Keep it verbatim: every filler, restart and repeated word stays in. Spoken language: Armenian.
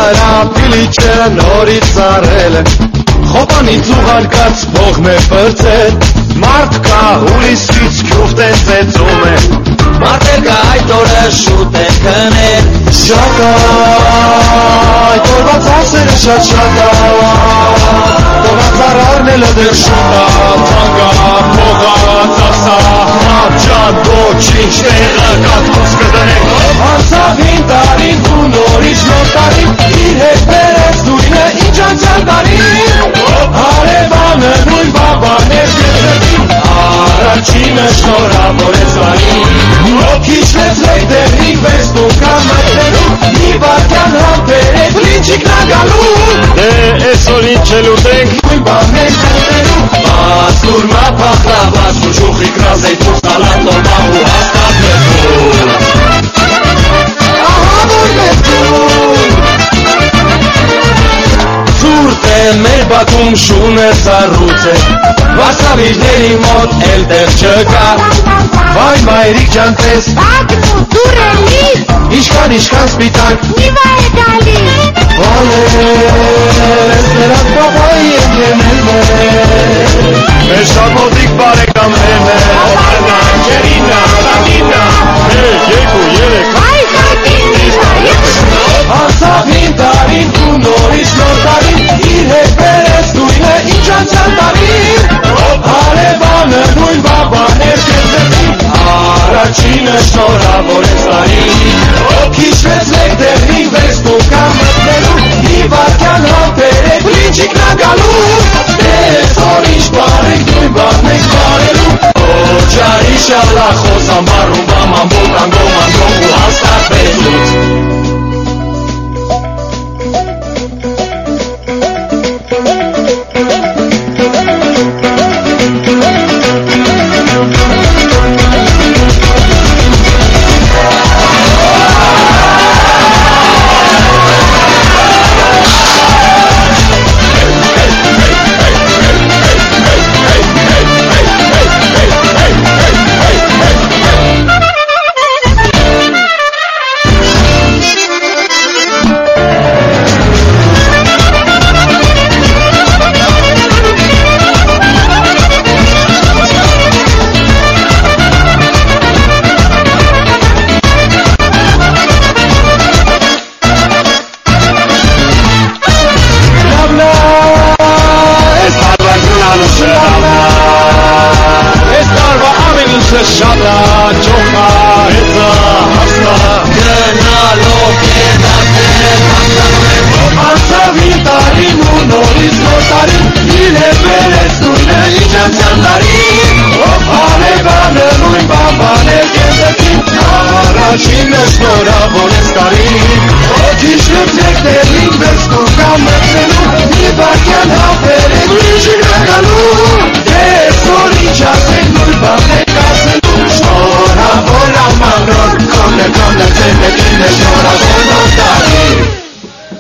Արապիլիչը նորից ծարել է Խոպանից ուղարկած փող մեր պրծել Մարդ կա հուլիսից քյուղտեն ծեծում է Մարդեր կա այդ օրը շուտ է քնել Շակայ, տորված ասերը շատ շակայ Տորված առարնելը դեր շուտա Ծանգա, փողա, ծասա Ատջան, ոչինչ տեղը կատկոս կդրեք Անցավին տարին ու նորից նոր տարին Իր հետ բերեց նույնը ինչ անցյալ տարին Հարևանը նույն բաբաներ կեզրտին Առաջինը շնորհավորեց տարին Քիչնեց լեյդերին վեստու կամ այդներում Մի վարկյան համբերեց լինչիկ նագալու Դե էսօր ինչ էլ ուտենք Նույն բաններ կներում Ասուր մա պախլավաս ու շուխի կրասեյ թուղ տալատով բաղու հաստատ մերկում Ահա որ մերկում Սուրտ է մեր բակում շունը սարուց է Վարսավիրների մոտ էլ տեղ չկա Վայ մայրիկ ջան տես Ակն ու դուր է լիս Իշքան իշքան սպիտակ Իվա է գալիս Ալես նրանք բաբայի են եմել մեր Մեր շատ մոտիկ բարեկամներն է Օպենա, Ջերինա, Լավինա Մեր երկու երեք Այ հատին նիվայից Անցավին տարին ու նորից նոր տարին Իր հետ բերեց նույնը ինչ անցյալ տարին Հարևանը նույն բաբաներ կեզրտին Առաջինը շնորհավորեց տարին Քիչվեց լեգդերին վեստու կամ մտնելու Մի վարկյան համբերեք լինչիկ նագալու Դες որ ինչ բարեք նույն բան եք բարելու Օջարի շալախոս ամբարում բամ ամբոտ անգոմ անգոմ ու հաստատ վեզուց